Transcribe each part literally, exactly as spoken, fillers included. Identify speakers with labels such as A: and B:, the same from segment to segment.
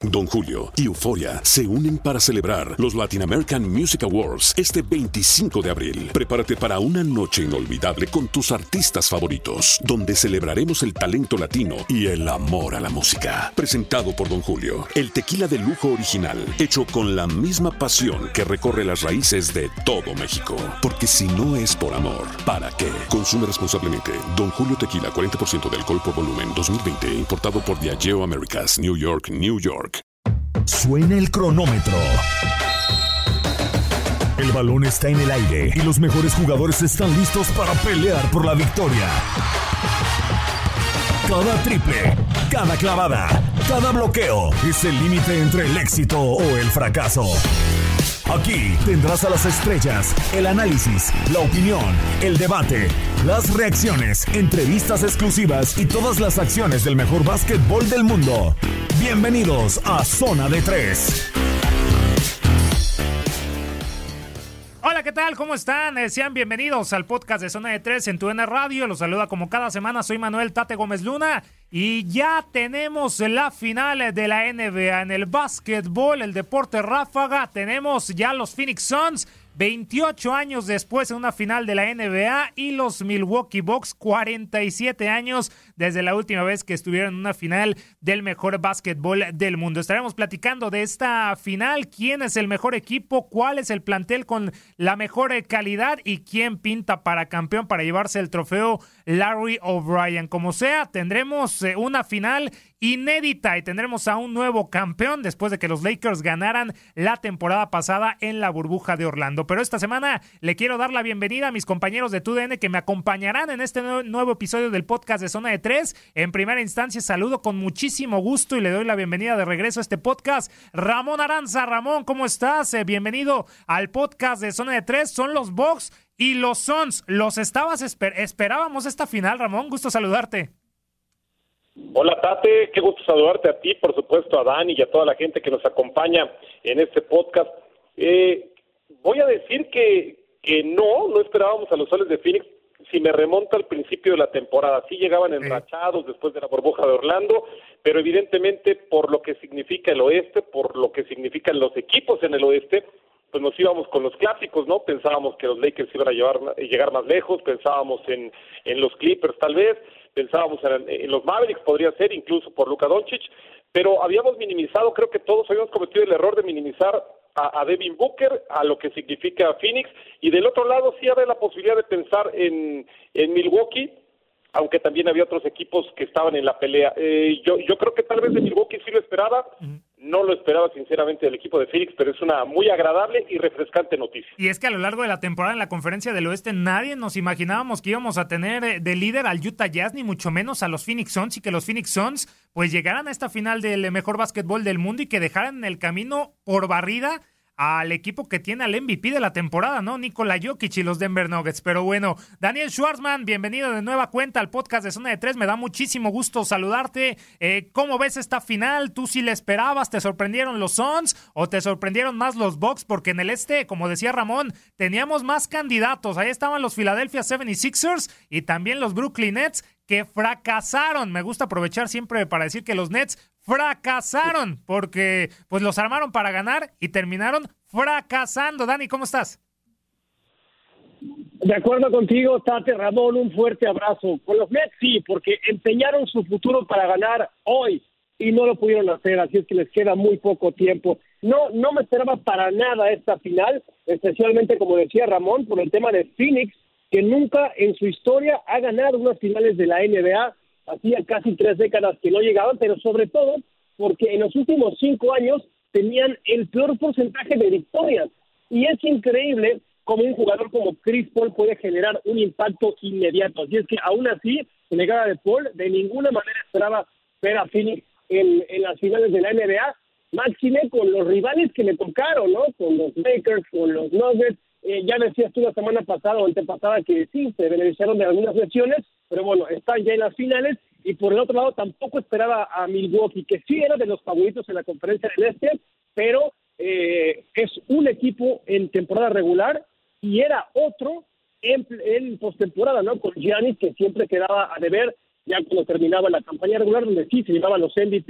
A: Don Julio y Euforia se unen para celebrar los Latin American Music Awards este veinticinco de abril. Prepárate para una noche inolvidable con tus artistas favoritos, donde celebraremos el talento latino y el amor a la música. Presentado por Don Julio, el tequila de lujo original, hecho con la misma pasión que recorre las raíces de todo México. Porque si no es por amor, ¿para qué? Consume responsablemente. Don Julio Tequila, cuarenta por ciento de alcohol por volumen, dos mil veinte, importado por Diageo Americas, New York, New York.
B: Suena el cronómetro. El balón está en el aire y los mejores jugadores están listos para pelear por la victoria. Cada triple, cada clavada, cada bloqueo es el límite entre el éxito o el fracaso. Aquí tendrás a las estrellas, el análisis, la opinión, el debate, las reacciones, entrevistas exclusivas y todas las acciones del mejor básquetbol del mundo. Bienvenidos a Zona de Tres.
C: Hola, ¿qué tal? ¿Cómo están? Eh, sean bienvenidos al podcast de Zona de Tres en Tu D N Radio. Los saluda como cada semana, soy Manuel Tate Gómez Luna. Y ya tenemos la final de la N B A en el básquetbol, el deporte ráfaga. Tenemos ya los Phoenix Suns, veintiocho años después en una final de la N B A, y los Milwaukee Bucks, cuarenta y siete años desde la última vez que estuvieron en una final del mejor básquetbol del mundo. Estaremos platicando de esta final, quién es el mejor equipo, cuál es el plantel con la mejor calidad y quién pinta para campeón para llevarse el trofeo Larry O'Brien. Como sea, tendremos eh, una final inédita y tendremos a un nuevo campeón después de que los Lakers ganaran la temporada pasada en la burbuja de Orlando. Pero esta semana le quiero dar la bienvenida a mis compañeros de T U D N que me acompañarán en este nuevo, nuevo episodio del podcast de Zona de Tres. En primera instancia saludo con muchísimo gusto y le doy la bienvenida de regreso a este podcast, Ramón Aranza. Ramón, ¿cómo estás? Eh, bienvenido al podcast de Zona de Tres. Son los Bucks y los Suns. ¿Los estabas esper- esperábamos esta final, Ramón? Gusto saludarte.
D: Hola Tate, qué gusto saludarte a ti, por supuesto a Dani y a toda la gente que nos acompaña en este podcast. Eh, voy a decir que, que no, no esperábamos a los Soles de Phoenix. Si me remonto al principio de la temporada, sí llegaban enrachados después de la burbuja de Orlando, pero evidentemente por lo que significa el oeste, por lo que significan los equipos en el oeste, pues nos íbamos con los clásicos, ¿no? Pensábamos que los Lakers iban a llevar, llegar más lejos, pensábamos en, en los Clippers tal vez, pensábamos en, en los Mavericks, podría ser, incluso por Luka Doncic, pero habíamos minimizado, creo que todos habíamos cometido el error de minimizar a, a Devin Booker, a lo que significa Phoenix, y del otro lado sí había la posibilidad de pensar en, en Milwaukee, aunque también había otros equipos que estaban en la pelea. Eh, yo, yo creo que tal vez de Milwaukee sí lo esperaba, uh-huh. No lo esperaba sinceramente del equipo de Phoenix, pero es una muy agradable y refrescante noticia.
C: Y es que a lo largo de la temporada en la Conferencia del Oeste nadie nos imaginábamos que íbamos a tener de líder al Utah Jazz, ni mucho menos a los Phoenix Suns, y que los Phoenix Suns pues llegaran a esta final del mejor básquetbol del mundo y que dejaran en el camino por barrida al equipo que tiene al M V P de la temporada, ¿no? Nikola Jokic y los Denver Nuggets. Pero bueno, Daniel Schwartzman, bienvenido de nueva cuenta al podcast de Zona de Tres. Me da muchísimo gusto saludarte. Eh, ¿Cómo ves esta final? ¿Tú sí la esperabas? ¿Te sorprendieron los Suns o te sorprendieron más los Bucks? Porque en el este, como decía Ramón, teníamos más candidatos. Ahí estaban los Philadelphia setenta y seis ers y también los Brooklyn Nets, que fracasaron. Me gusta aprovechar siempre para decir que los Nets fracasaron porque pues los armaron para ganar y terminaron fracasando. Dani, ¿cómo estás?
E: De acuerdo contigo, Tate, Ramón, un fuerte abrazo. Con los Nets sí, porque empeñaron su futuro para ganar hoy y no lo pudieron hacer, así es que les queda muy poco tiempo. No, no me esperaba para nada esta final, especialmente como decía Ramón, por el tema de Phoenix, que nunca en su historia ha ganado unas finales de la N B A. Hacía casi tres décadas que no llegaban, pero sobre todo porque en los últimos cinco años tenían el peor porcentaje de victorias. Y es increíble cómo un jugador como Chris Paul puede generar un impacto inmediato. Así es que aún así, en llegada de Paul, de ninguna manera esperaba ver a Phoenix en, en las finales de la N B A, máxime con los rivales que le tocaron, ¿no? Con los Lakers, con los Nuggets. Eh, ya decías tú la semana pasada o antepasada que sí, se beneficiaron de algunas lesiones, pero bueno, están ya en las finales. Y por el otro lado tampoco esperaba a Milwaukee, que sí era de los favoritos en la Conferencia del Este, pero eh, es un equipo en temporada regular y era otro en, en postemporada, ¿no? Con Giannis, que siempre quedaba a deber ya cuando terminaba la campaña regular, donde sí se llevaban los M V Pes,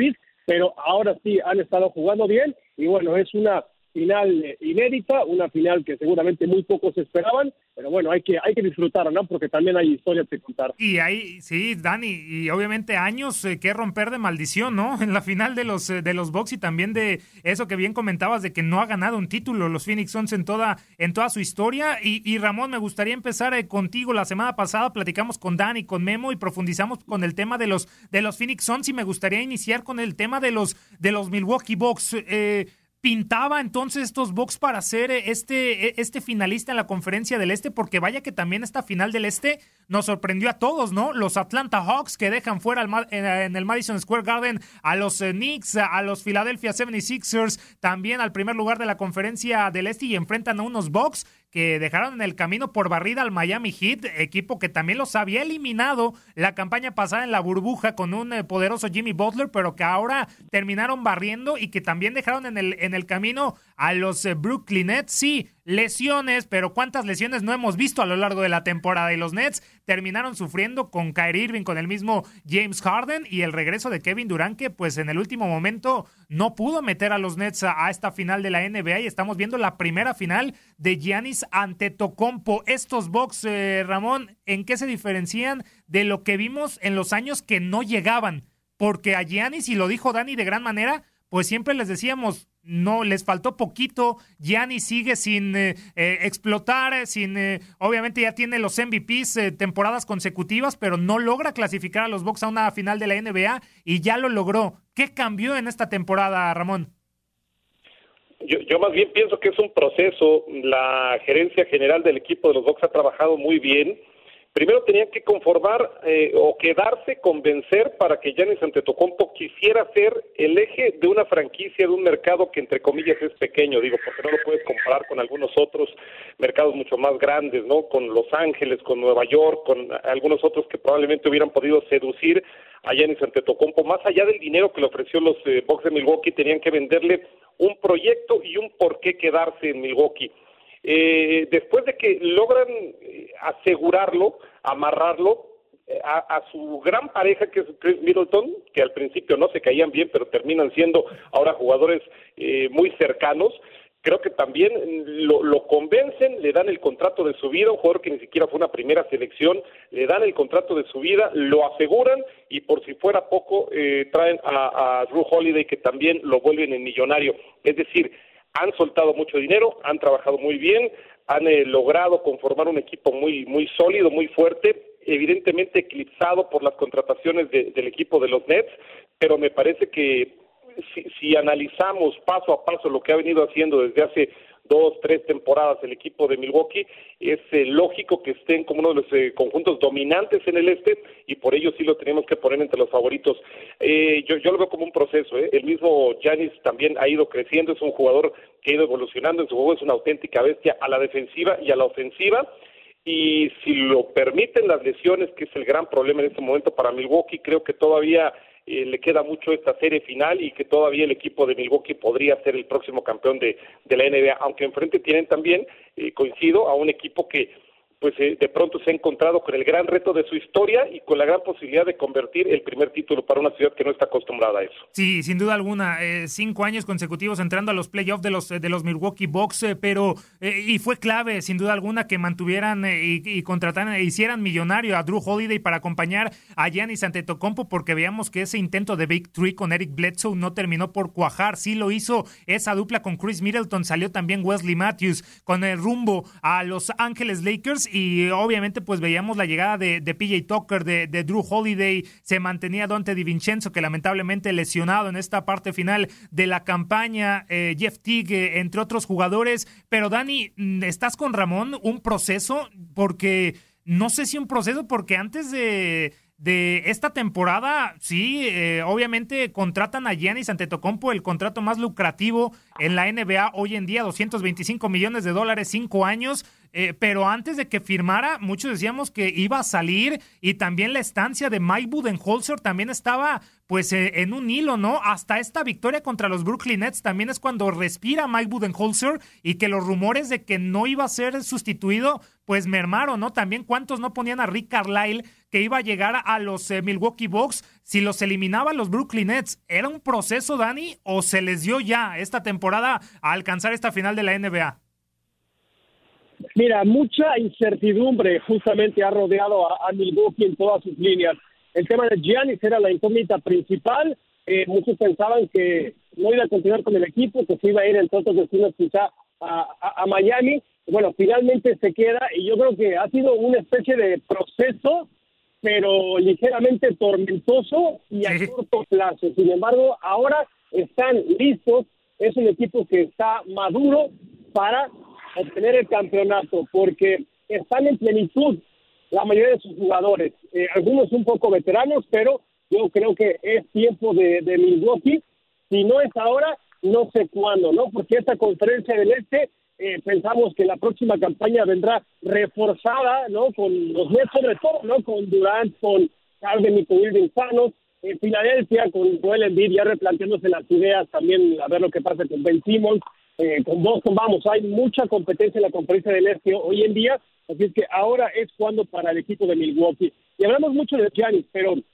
E: pero ahora sí han estado jugando bien y bueno, es una final inédita, una final que seguramente muy pocos esperaban, pero bueno, hay que hay que disfrutar, ¿no? Porque también hay historias que contar.
C: Y hay, sí, Dani, y obviamente años eh, que romper de maldición, ¿no? En la final de los eh, de los Bucks y también de eso que bien comentabas de que no ha ganado un título los Phoenix Suns en toda en toda su historia. Y, y Ramón, me gustaría empezar eh, contigo. La semana pasada platicamos con Dani, con Memo y profundizamos con el tema de los de los Phoenix Suns y me gustaría iniciar con el tema de los de los Milwaukee Bucks. Eh, ¿Pintaba entonces estos Bucks para ser este, este finalista en la Conferencia del Este? Porque vaya que también esta final del Este nos sorprendió a todos, ¿no? Los Atlanta Hawks que dejan fuera al, en el Madison Square Garden a los Knicks, a los Philadelphia setenta y seis ers, también al primer lugar de la Conferencia del Este y enfrentan a unos Bucks que dejaron en el camino por barrida al Miami Heat, equipo que también los había eliminado la campaña pasada en la burbuja con un eh, poderoso Jimmy Butler, pero que ahora terminaron barriendo y que también dejaron en el, en el camino a los eh, Brooklyn Nets. Sí, lesiones, pero ¿cuántas lesiones no hemos visto a lo largo de la temporada? Y los Nets terminaron sufriendo con Kyrie Irving, con el mismo James Harden y el regreso de Kevin Durant, que pues en el último momento no pudo meter a los Nets a, a esta final de la N B A y estamos viendo la primera final de Giannis Antetokounmpo. Estos Bucks, eh, Ramón, ¿en qué se diferencian de lo que vimos en los años que no llegaban? Porque a Giannis, y lo dijo Dani de gran manera, pues siempre les decíamos, no, les faltó poquito, Giannis sigue sin eh, eh, explotar, sin eh, obviamente ya tiene los M V Ps eh, temporadas consecutivas, pero no logra clasificar a los Bucks a una final de la N B A y ya lo logró. ¿Qué cambió en esta temporada, Ramón?
D: Yo, yo más bien pienso que es un proceso. La gerencia general del equipo de los Bucks ha trabajado muy bien. Primero tenían que conformar eh, o quedarse, convencer para que Giannis Antetokounmpo quisiera ser el eje de una franquicia, de un mercado que entre comillas es pequeño, digo, porque no lo puedes comparar con algunos otros mercados mucho más grandes, ¿no? Con Los Ángeles, con Nueva York, con algunos otros que probablemente hubieran podido seducir a Giannis Antetokounmpo. Más allá del dinero que le ofreció los eh, Bucks de Milwaukee, tenían que venderle un proyecto y un por qué quedarse en Milwaukee. Eh, después de que logran eh, asegurarlo, amarrarlo eh, a, a su gran pareja que es Chris Middleton, que al principio no se caían bien, pero terminan siendo ahora jugadores eh, muy cercanos, creo que también lo, lo convencen, le dan el contrato de su vida, un jugador que ni siquiera fue una primera selección, le dan el contrato de su vida, lo aseguran y por si fuera poco eh, traen a, a Jrue Holiday, que también lo vuelven en millonario. Es decir, han soltado mucho dinero, han trabajado muy bien, han eh, logrado conformar un equipo muy muy sólido, muy fuerte, evidentemente eclipsado por las contrataciones de, del equipo de los Nets, pero me parece que si, si analizamos paso a paso lo que ha venido haciendo desde hace dos, tres temporadas el equipo de Milwaukee, es eh, lógico que estén como uno de los eh, conjuntos dominantes en el este y por ello sí lo tenemos que poner entre los favoritos. Eh, yo, yo lo veo como un proceso, ¿eh? El mismo Giannis también ha ido creciendo, es un jugador que ha ido evolucionando en su juego, es una auténtica bestia a la defensiva y a la ofensiva, y si lo permiten las lesiones, que es el gran problema en este momento para Milwaukee, creo que todavía Eh, le queda mucho esta serie final y que todavía el equipo de Milwaukee podría ser el próximo campeón de, de la N B A, aunque enfrente tienen también, eh, coincido, a un equipo que pues eh, de pronto se ha encontrado con el gran reto de su historia y con la gran posibilidad de convertir el primer título para una ciudad que no está acostumbrada a eso.
C: Sí, sin duda alguna, eh, cinco años consecutivos entrando a los playoffs de los de los Milwaukee Bucks, eh, pero eh, y fue clave, sin duda alguna, que mantuvieran eh, y, y contrataran, e hicieran millonario a Jrue Holiday para acompañar a Giannis Antetokounmpo, porque veamos que ese intento de Big Three con Eric Bledsoe no terminó por cuajar. Sí lo hizo esa dupla con Chris Middleton, salió también Wesley Matthews con el rumbo a Los Ángeles Lakers. Y obviamente pues veíamos la llegada de, de P J Tucker, de, de Jrue Holiday, se mantenía Donte DiVincenzo, que lamentablemente lesionado en esta parte final de la campaña, eh, Jeff Teague, entre otros jugadores. Pero Dani, ¿estás con Ramón? ¿Un proceso? Porque no sé si un proceso, porque antes de... de esta temporada, sí, eh, obviamente contratan a Giannis Antetokounmpo, el contrato más lucrativo en la N B A hoy en día, doscientos veinticinco millones de dólares, cinco años, eh, pero antes de que firmara, muchos decíamos que iba a salir, y también la estancia de Mike Budenholzer también estaba pues eh, en un hilo, ¿no? Hasta esta victoria contra los Brooklyn Nets también es cuando respira Mike Budenholzer, y que los rumores de que no iba a ser sustituido pues mermaron, ¿no? También cuántos no ponían a Rick Carlisle, que iba a llegar a los eh, Milwaukee Bucks si los eliminaban los Brooklyn Nets. ¿Era un proceso, Dani, o se les dio ya esta temporada a alcanzar esta final de la N B A?
E: Mira, mucha incertidumbre justamente ha rodeado a, a Milwaukee en todas sus líneas. El tema de Giannis era la incógnita principal. Eh, muchos pensaban que no iba a continuar con el equipo, que se iba a ir en otros destinos quizá a, a, a Miami. Bueno, finalmente se queda y yo creo que ha sido una especie de proceso, pero ligeramente tormentoso y a sí. corto plazo. Sin embargo, ahora están listos. Es un equipo que está maduro para obtener el campeonato, porque están en plenitud la mayoría de sus jugadores, eh, algunos un poco veteranos, pero yo creo que es tiempo de, de Milwaukee. Si no es ahora, no sé cuándo, ¿no? Porque esta conferencia del Este, eh, pensamos que la próxima campaña vendrá reforzada, ¿no? Con los Nets sobre todo, ¿no? Con Durant, con Harden y con Irving sanos, en Filadelfia, con Joel Embiid ya replanteándose las ideas, también a ver lo que pasa con Ben Simmons. Eh, con Boston, vamos, hay mucha competencia en la conferencia del Este hoy en día, así es que ahora es cuando para el equipo de Milwaukee. Y hablamos mucho de Giannis, pero a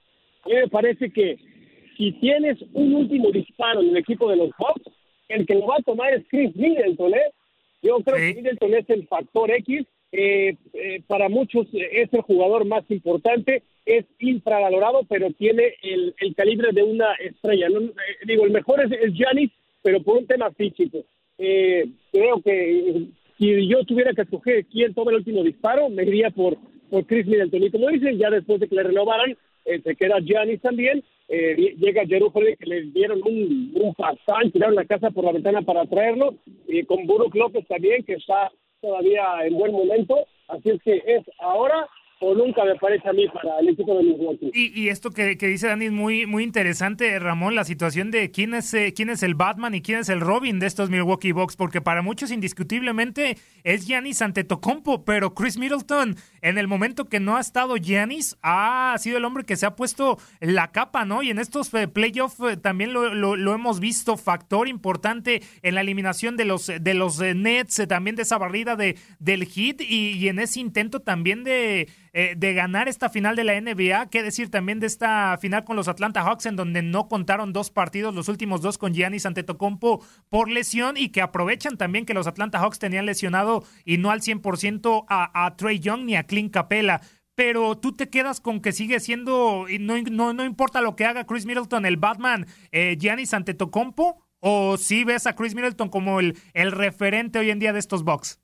E: mí me parece que si tienes un último disparo en el equipo de los Bucks, el que lo va a tomar es Chris Middleton, ¿eh? Yo creo sí. que Middleton es el factor X, eh, eh, para muchos es el jugador más importante, es infravalorado, pero tiene el, el calibre de una estrella, ¿no? Eh, digo, el mejor es, es Giannis, pero por un tema físico. Eh, creo que si yo tuviera que escoger quién toma el último disparo, me iría por, por Chris Middleton. Y como dicen, ya después de que le renovaran, eh, se queda Giannis también. Eh, llega Jrue Holiday, que le dieron un, un pasán, tiraron la casa por la ventana para traerlo. Y con Brook López también, que está todavía en buen momento. Así es que es ahora o nunca, me parece a mí, para el equipo de Milwaukee.
C: Y, y esto que, que dice Dani es muy, muy interesante, Ramón, la situación de quién es, eh, quién es el Batman y quién es el Robin de estos Milwaukee Bucks, porque para muchos indiscutiblemente es Giannis Antetokounmpo, pero Chris Middleton, en el momento que no ha estado Giannis, ha sido el hombre que se ha puesto la capa, ¿no? Y en estos eh, playoffs eh, también lo, lo, lo hemos visto, factor importante en la eliminación de los, de los eh, Nets, eh, también de esa barrida de, del Heat y, y en ese intento también de... Eh, de ganar esta final de la N B A, qué decir también de esta final con los Atlanta Hawks, en donde no contaron dos partidos, los últimos dos con Giannis Antetokounmpo por lesión, y que aprovechan también que los Atlanta Hawks tenían lesionado y no al cien por ciento a, a Trae Young ni a Clint Capela. Pero tú te quedas con que sigue siendo, no, no, no importa lo que haga Chris Middleton, el Batman, eh, Giannis Antetokounmpo, o si ves a Chris Middleton como el, el referente hoy en día de estos Bucks.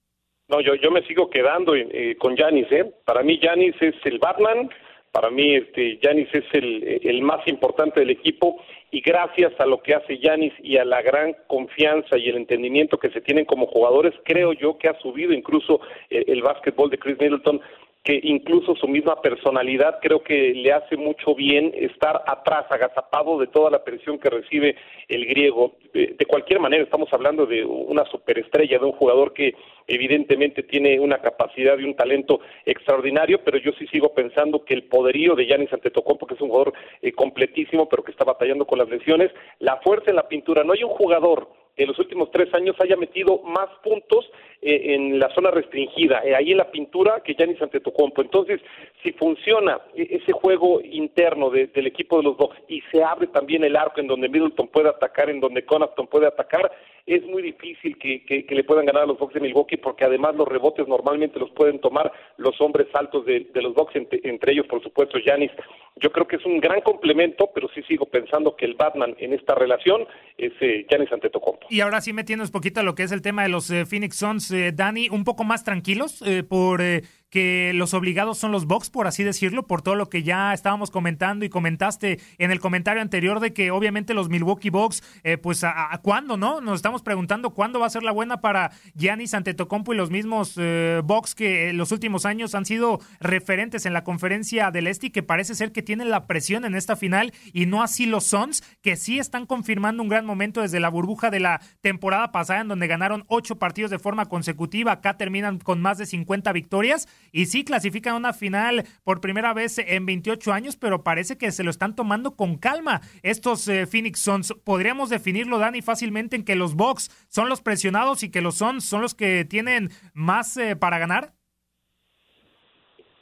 D: No, yo yo me sigo quedando eh, con Giannis, ¿eh? Para mí Giannis es el Batman, para mí este Giannis es el, el más importante del equipo, y gracias a lo que hace Giannis y a la gran confianza y el entendimiento que se tienen como jugadores, creo yo que ha subido incluso el, el básquetbol de Chris Middleton, que incluso su misma personalidad creo que le hace mucho bien estar atrás, agazapado de toda la presión que recibe el griego. De, de cualquier manera, estamos hablando de una superestrella, de un jugador que evidentemente tiene una capacidad y un talento extraordinario, pero yo sí sigo pensando que el poderío de Giannis Antetokounmpo, que es un jugador eh, completísimo, pero que está batallando con las lesiones, la fuerza en la pintura. No hay un jugador en los últimos tres años haya metido más puntos eh, en la zona restringida, eh, ahí en la pintura, que Giannis Antetokounmpo. Entonces, si funciona ese juego interno de, del equipo de los Bucks y se abre también el arco en donde Middleton puede atacar, en donde Connaughton puede atacar, es muy difícil que, que, que le puedan ganar a los Bucks de Milwaukee, porque además los rebotes normalmente los pueden tomar los hombres altos de, de los Bucks, entre, entre ellos, por supuesto, Giannis. Yo creo que es un gran complemento, pero sí sigo pensando que el Batman en esta relación es eh, Giannis Antetokounmpo.
C: Y ahora sí metiéndonos poquito a lo que es el tema de los eh, Phoenix Suns, eh, Dani, un poco más tranquilos eh, por eh, que los obligados son los Bucks, por así decirlo, por todo lo que ya estábamos comentando y comentaste en el comentario anterior de que obviamente los Milwaukee Bucks, eh, pues a, a cuándo, ¿no? Nos estamos preguntando cuándo va a ser la buena para Giannis Antetokounmpo y los mismos eh, Bucks que en los últimos años han sido referentes en la conferencia del Este y que parece ser que tienen la presión en esta final, y no así los Suns, que sí están confirmando un gran momento desde la burbuja de la temporada pasada, en donde ganaron ocho partidos de forma consecutiva. Acá terminan con más de cincuenta victorias y sí clasifican a una final por primera vez en veintiocho años, pero parece que se lo están tomando con calma estos eh, Phoenix Suns. ¿Podríamos definirlo, Dani, fácilmente en que los Bucks son los presionados y que los Suns son los que tienen más eh, para ganar?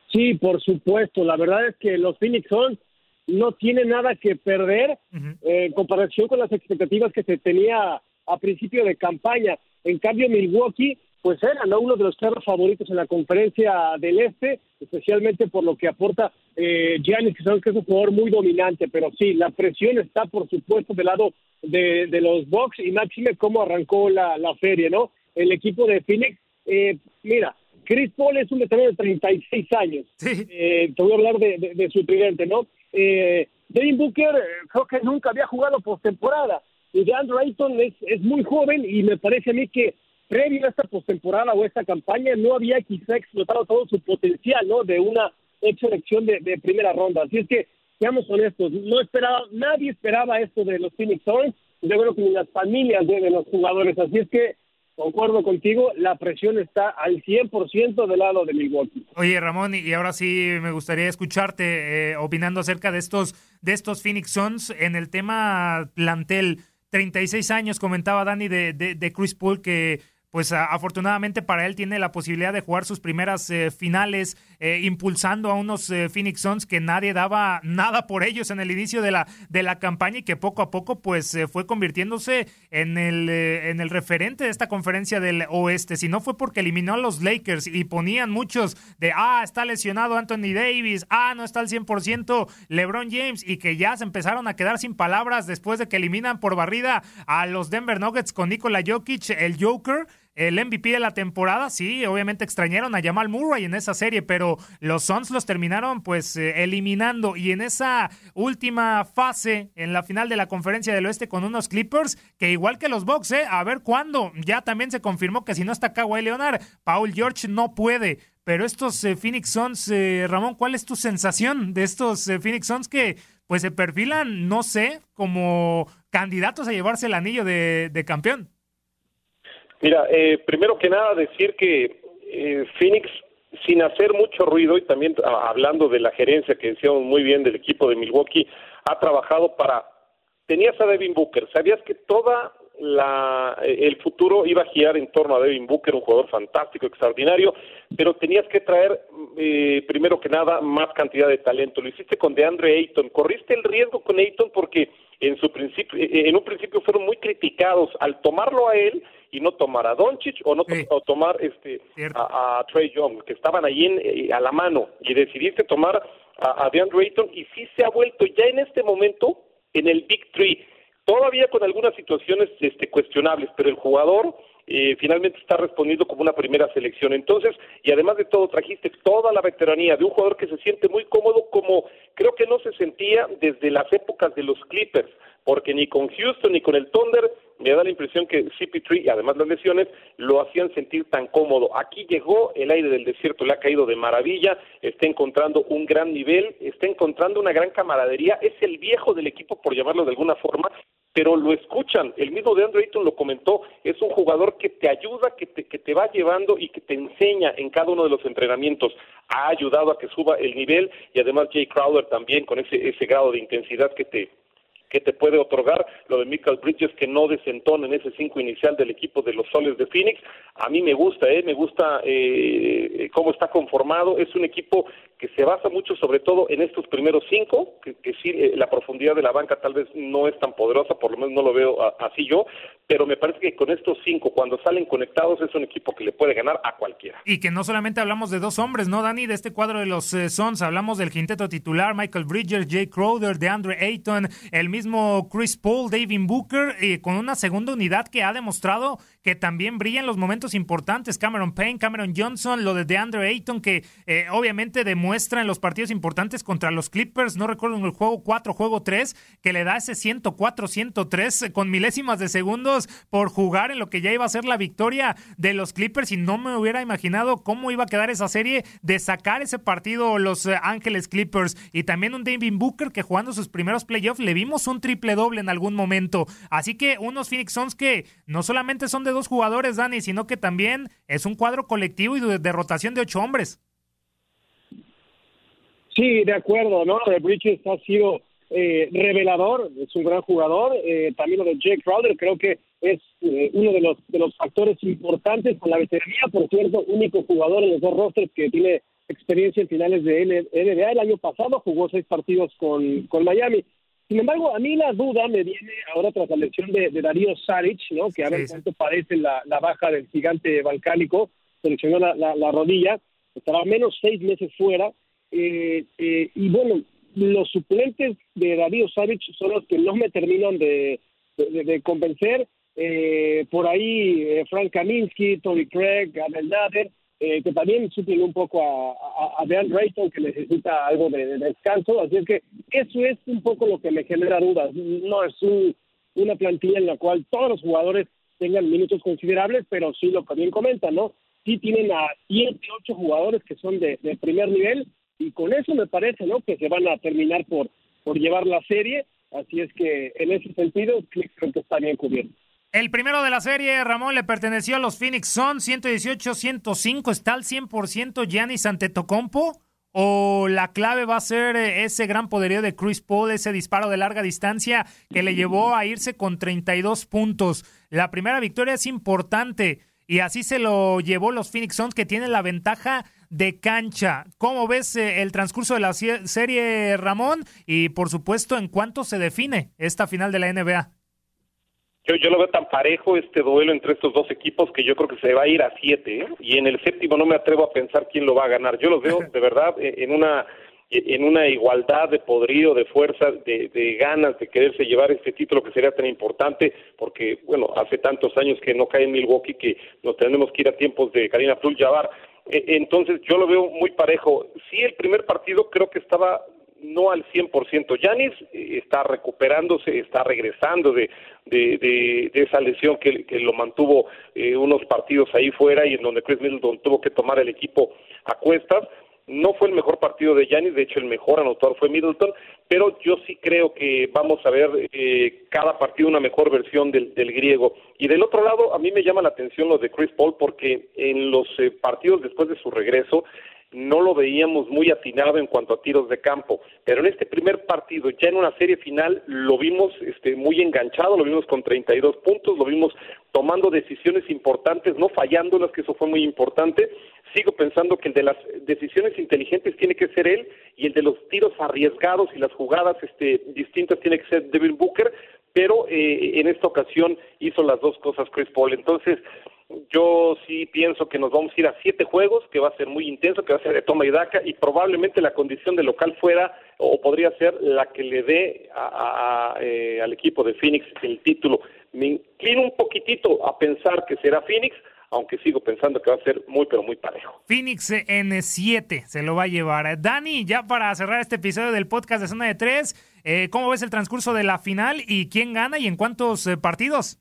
E: Sí, por supuesto. La verdad es que los Phoenix Suns no tienen nada que perder uh-huh. eh, en comparación con las expectativas que se tenía a principio de campaña. En cambio, Milwaukee, pues era, ¿no?, uno de los claros favoritos en la conferencia del Este, especialmente por lo que aporta eh, Giannis, que sabemos que es un jugador muy dominante, pero sí, la presión está, por supuesto, del lado de, de los Bucks, y máxime cómo arrancó la, la serie, ¿no? El equipo de Phoenix, eh, mira, Chris Paul es un veterano de treinta y seis años. Sí. Eh, te voy a hablar de, de, de su tridente, ¿no? Eh, Devin Booker, creo que nunca había jugado postemporada. Y DeAndre Ayton es, es muy joven, y me parece a mí que previo a esta postemporada o esta campaña no había quizá explotado todo su potencial, ¿no?, de una selección de, de primera ronda. Así es que, seamos honestos, no esperaba, nadie esperaba esto de los Phoenix Suns, yo creo que ni las familias de, de los jugadores. Así es que, concuerdo contigo, la presión está al cien por ciento del lado de Milwaukee.
C: Oye, Ramón, y ahora sí me gustaría escucharte eh, opinando acerca de estos, de estos Phoenix Suns en el tema plantel. treinta y seis años, comentaba Dani, de, de, de Chris Paul, que pues a, afortunadamente para él tiene la posibilidad de jugar sus primeras eh, finales, eh, impulsando a unos eh, Phoenix Suns que nadie daba nada por ellos en el inicio de la de la campaña, y que poco a poco pues eh, fue convirtiéndose en el eh, en el referente de esta conferencia del oeste. Si no fue porque eliminó a los Lakers y ponían muchos de ah, está lesionado Anthony Davis, ah, no está al cien por ciento LeBron James, y que ya se empezaron a quedar sin palabras después de que eliminan por barrida a los Denver Nuggets con Nikola Jokic, el Joker, el M V P de la temporada. Sí, obviamente extrañaron a Jamal Murray en esa serie, pero los Suns los terminaron pues eh, eliminando, y en esa última fase, en la final de la conferencia del oeste, con unos Clippers que igual que los Bucks, eh, a ver cuándo, ya también se confirmó que si no está Kawhi Leonard, Paul George no puede, pero estos eh, Phoenix Suns, eh, Ramón, ¿cuál es tu sensación de estos eh, Phoenix Suns que pues se perfilan, no sé, como candidatos a llevarse el anillo de, de campeón?
D: Mira, eh, primero que nada decir que eh, Phoenix, sin hacer mucho ruido, y también a, hablando de la gerencia que decíamos muy bien del equipo de Milwaukee, ha trabajado para... Tenías a Devin Booker, sabías que toda la el futuro iba a girar en torno a Devin Booker, un jugador fantástico, extraordinario, pero tenías que traer, eh, primero que nada, más cantidad de talento. Lo hiciste con DeAndre Ayton, corriste el riesgo con Ayton porque en su principio, en un principio fueron muy criticados al tomarlo a él y no tomar a Doncic o no sí. o tomar este a, a Trae Young, que estaban ahí en, a la mano, y decidiste tomar a, a DeAndre Ayton, y sí se ha vuelto ya en este momento en el Big Three, todavía con algunas situaciones este, cuestionables, pero el jugador eh, finalmente está respondiendo como una primera selección. Entonces, y además de todo, trajiste toda la veteranía de un jugador que se siente muy cómodo, como creo que no se sentía desde las épocas de los Clippers, porque ni con Houston ni con el Thunder me da la impresión que C P tres y además las lesiones lo hacían sentir tan cómodo. Aquí llegó, el aire del desierto le ha caído de maravilla, está encontrando un gran nivel, está encontrando una gran camaradería, es el viejo del equipo, por llamarlo de alguna forma, pero lo escuchan. El mismo DeAndre Ayton lo comentó, es un jugador que te ayuda, que te, que te va llevando y que te enseña en cada uno de los entrenamientos. Ha ayudado a que suba el nivel, y además Jay Crowder también con ese, ese grado de intensidad que te que te puede otorgar. Lo de Mikal Bridges, que no desentona en ese cinco inicial del equipo de los Soles de Phoenix. A mí me gusta, eh, me gusta eh, cómo está conformado. Es un equipo que se basa mucho sobre todo en estos primeros cinco, que, que sí, eh, la profundidad de la banca tal vez no es tan poderosa, por lo menos no lo veo a, así yo, pero me parece que con estos cinco, cuando salen conectados, es un equipo que le puede ganar a cualquiera.
C: Y que no solamente hablamos de dos hombres, ¿no, Dani? De este cuadro de los eh, Suns, hablamos del quinteto titular, Mikal Bridges, Jay Crowder, DeAndre Ayton, el mismo Chris Paul, Devin Booker, eh, con una segunda unidad que ha demostrado que también brilla en los momentos importantes, Cameron Payne, Cameron Johnson, lo de DeAndre Ayton, que eh, obviamente demuestra en los partidos importantes contra los Clippers, no recuerdo en el juego cuatro, juego tres, que le da ese ciento cuatro, ciento tres con milésimas de segundos por jugar en lo que ya iba a ser la victoria de los Clippers, y no me hubiera imaginado cómo iba a quedar esa serie de sacar ese partido los eh, Ángeles Clippers. Y también un Devin Booker que jugando sus primeros playoffs le vimos un triple doble en algún momento, así que unos Phoenix Suns que no solamente son de dos jugadores, Dani, sino que también es un cuadro colectivo y de, de rotación de ocho hombres.
E: Sí, de acuerdo, ¿no? De Bridges ha sido eh, revelador, es un gran jugador. Eh, también lo de Jake Crowder, creo que es eh, uno de los de los factores importantes con la veteranía. Por cierto, único jugador en los dos rosters que tiene experiencia en finales de N B A. El año pasado jugó seis partidos con, con Miami. Sin embargo, a mí la duda me viene ahora tras la lesión de, de Dario Saric, ¿no? Que a ver sí, cuánto sí. padece la, la baja del gigante balcánico, seleccionó la, la, la rodilla, estará menos seis meses fuera. Eh, eh, y bueno, los suplentes de Dario Saric son los que no me terminan de, de, de convencer. Eh, por ahí eh, Frank Kaminsky, Torrey Craig, Abel Nader, eh, que también suplen un poco a, a, a Dan Drayton, que necesita algo de, de descanso. Así es que eso es un poco lo que me genera dudas. No es un, una plantilla en la cual todos los jugadores tengan minutos considerables, pero sí lo que bien comentan, ¿no? Sí tienen a siete, ocho jugadores que son de, de primer nivel, y con eso me parece, ¿no?, que se van a terminar por, por llevar la serie. Así es que en ese sentido creo que está bien cubierto.
C: El primero de la serie, Ramón, le perteneció a los Phoenix Suns, ciento dieciocho a ciento cinco. ¿Está al cien por ciento Giannis Antetokounmpo? ¿O la clave va a ser ese gran poderío de Chris Paul, ese disparo de larga distancia que le llevó a irse con treinta y dos puntos? La primera victoria es importante y así se lo llevó los Phoenix Suns, que tienen la ventaja de cancha. ¿Cómo ves el transcurso de la serie, Ramón? Y por supuesto, ¿en cuánto se define esta final de la N B A?
D: Yo, yo lo veo tan parejo este duelo entre estos dos equipos que yo creo que se va a ir a siete, ¿eh? Y en el séptimo no me atrevo a pensar quién lo va a ganar. Yo los veo de verdad en una en una igualdad de poderío, de fuerza, de, de ganas de quererse llevar este título que sería tan importante, porque bueno, hace tantos años que no cae en Milwaukee que nos tenemos que ir a tiempos de Kareem Abdul-Jabbar. Entonces yo lo veo muy parejo. Sí, el primer partido creo que estaba no al cien por ciento. Giannis está recuperándose, está regresando de de, de, de esa lesión que, que lo mantuvo eh, unos partidos ahí fuera y en donde Chris Middleton tuvo que tomar el equipo a cuestas. No fue el mejor partido de Giannis, de hecho el mejor anotador fue Middleton, pero yo sí creo que vamos a ver eh, cada partido una mejor versión del, del griego. Y del otro lado, a mí me llama la atención lo de Chris Paul, porque en los eh, partidos después de su regreso, no lo veíamos muy atinado en cuanto a tiros de campo, pero en este primer partido, ya en una serie final, lo vimos este, muy enganchado, lo vimos con treinta y dos puntos, lo vimos tomando decisiones importantes, no fallándolas, que eso fue muy importante. Sigo pensando que el de las decisiones inteligentes tiene que ser él, y el de los tiros arriesgados y las jugadas este, distintas tiene que ser Devin Booker, pero eh, en esta ocasión hizo las dos cosas Chris Paul. Entonces, yo sí pienso que nos vamos a ir a siete juegos, que va a ser muy intenso, que va a ser de toma y daca, y probablemente la condición de local fuera, o podría ser la que le dé a, a, a, eh, al equipo de Phoenix el título. Me inclino un poquitito a pensar que será Phoenix, aunque sigo pensando que va a ser muy, pero muy parejo.
C: Phoenix en siete se lo va a llevar. Dani, ya para cerrar este episodio del podcast de Zona de Tres, eh, ¿cómo ves el transcurso de la final y quién gana y en cuántos eh, partidos?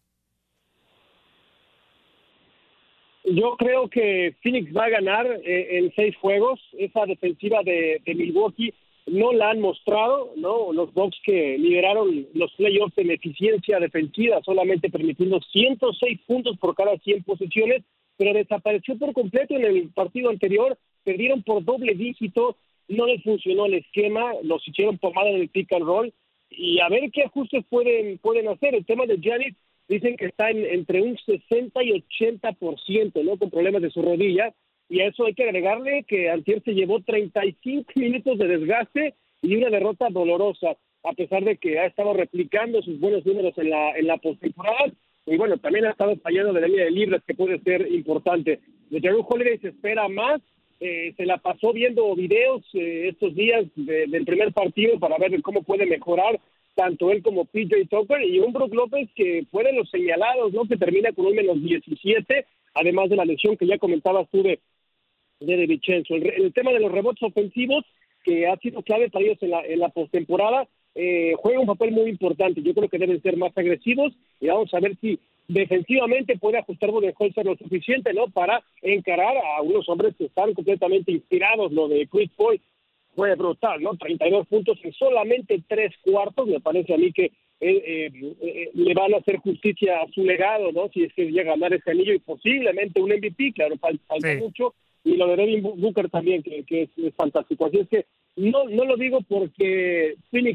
E: Yo creo que Phoenix va a ganar eh, en seis juegos. Esa defensiva de, de Milwaukee no la han mostrado, ¿no? Los Bucks que lideraron los playoffs en eficiencia defensiva, solamente permitiendo ciento seis puntos por cada cien posesiones, pero desapareció por completo en el partido anterior, perdieron por doble dígito, no les funcionó el esquema, los hicieron pomada en el pick and roll, y a ver qué ajustes pueden, pueden hacer. El tema de Giannis, dicen que está en, entre un sesenta y ochenta por ciento, ¿no?, con problemas de su rodilla, y a eso hay que agregarle que antier se llevó treinta y cinco minutos de desgaste y una derrota dolorosa, a pesar de que ha estado replicando sus buenos números en la en la postemporada, y bueno, también ha estado fallando de la línea de libres, que puede ser importante. De Jrue Holiday se espera más, eh, se la pasó viendo videos eh, estos días de, del primer partido para ver cómo puede mejorar tanto él como P J Tucker, y un Brook López que fue de los señalados, ¿no?, que termina con un menos diecisiete, además de la lesión que ya comentabas tú de de De Vincenzo. El, el tema de los rebotes ofensivos, que ha sido clave para ellos en la, en la postemporada, eh, juega un papel muy importante. Yo creo que deben ser más agresivos, y vamos a ver si defensivamente puede ajustar Budenholzer lo suficiente, ¿no?, para encarar a unos hombres que están completamente inspirados. Lo de Chris Paul fue brutal, ¿no? treinta y dos puntos en solamente tres cuartos. Me parece a mí que eh, eh, eh, le van a hacer justicia a su legado, ¿no?, si es que llega a ganar ese anillo, y posiblemente un M V P. Claro, falta, falta sí. mucho. Y lo de Devin Booker también, que, que es, es fantástico. Así es que no no lo digo porque Phoenix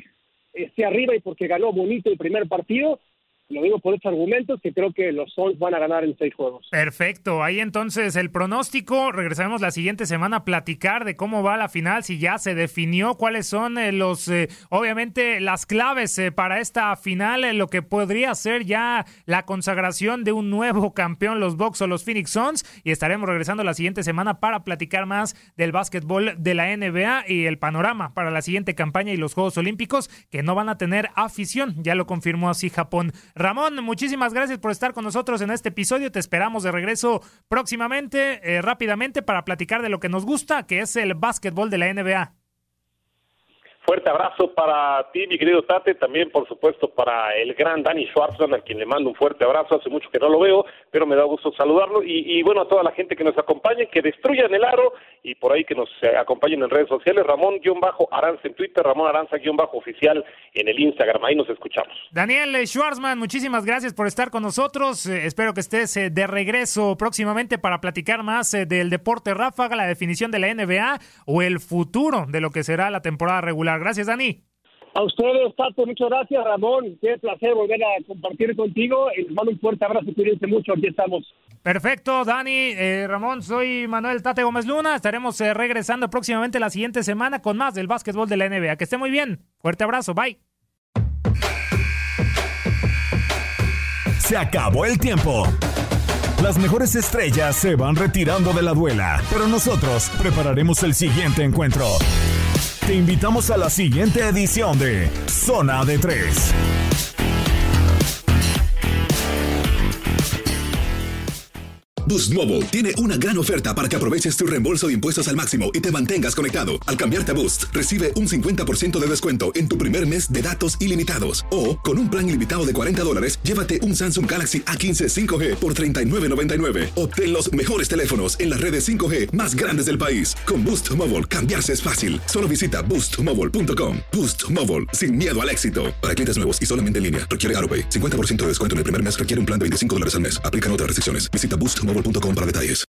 E: esté arriba y porque ganó bonito el primer partido. Lo digo por estos argumentos, que creo que los Suns van a ganar en seis juegos.
C: Perfecto, ahí entonces el pronóstico. Regresaremos la siguiente semana a platicar de cómo va la final, si ya se definió cuáles son eh, los, eh, obviamente, las claves eh, para esta final, eh, lo que podría ser ya la consagración de un nuevo campeón, los Bucks o los Phoenix Suns, y estaremos regresando la siguiente semana para platicar más del básquetbol de la N B A y el panorama para la siguiente campaña y los Juegos Olímpicos, que no van a tener afición, ya lo confirmó así Japón. Ramón, muchísimas gracias por estar con nosotros en este episodio. Te esperamos de regreso próximamente, eh, rápidamente, para platicar de lo que nos gusta, que es el básquetbol de la N B A.
D: Fuerte abrazo para ti, mi querido Tate, también por supuesto para el gran Danny Schwartzman, a quien le mando un fuerte abrazo, hace mucho que no lo veo, pero me da gusto saludarlo, y, y bueno, a toda la gente que nos acompañe, que destruyan el aro, y por ahí que nos eh, acompañen en redes sociales, Ramón-Aranza en Twitter, Ramón Aranza-oficial en el Instagram, ahí nos escuchamos.
C: Daniel Schwartzman, muchísimas gracias por estar con nosotros, eh, espero que estés eh, de regreso próximamente para platicar más eh, del deporte ráfaga, la definición de la N B A, o el futuro de lo que será la temporada regular. Gracias, Dani.
E: A ustedes, Tato, muchas gracias, Ramón. Qué placer volver a compartir contigo. Y les mando un fuerte abrazo, cuídense mucho, aquí estamos.
C: Perfecto, Dani, eh, Ramón, soy Manuel Tate Gómez Luna. Estaremos eh, regresando próximamente la siguiente semana con más del básquetbol de la N B A. Que esté muy bien. Fuerte abrazo, bye.
B: Se acabó el tiempo. Las mejores estrellas se van retirando de la duela, pero nosotros prepararemos el siguiente encuentro. Te invitamos a la siguiente edición de Zona de Tres.
F: Boost Mobile tiene una gran oferta para que aproveches tu reembolso de impuestos al máximo y te mantengas conectado. Al cambiarte a Boost, recibe un cincuenta por ciento de descuento en tu primer mes de datos ilimitados. O, con un plan ilimitado de cuarenta dólares, llévate un Samsung Galaxy A quince cinco G por treinta y nueve noventa y nueve. Obtén los mejores teléfonos en las redes cinco G más grandes del país. Con Boost Mobile, cambiarse es fácil. Solo visita boost mobile punto com. Boost Mobile, sin miedo al éxito. Para clientes nuevos y solamente en línea, requiere AroPay. cincuenta por ciento de descuento en el primer mes requiere un plan de veinticinco dólares al mes. Aplican otras restricciones. Visita boost mobile punto com para detalles.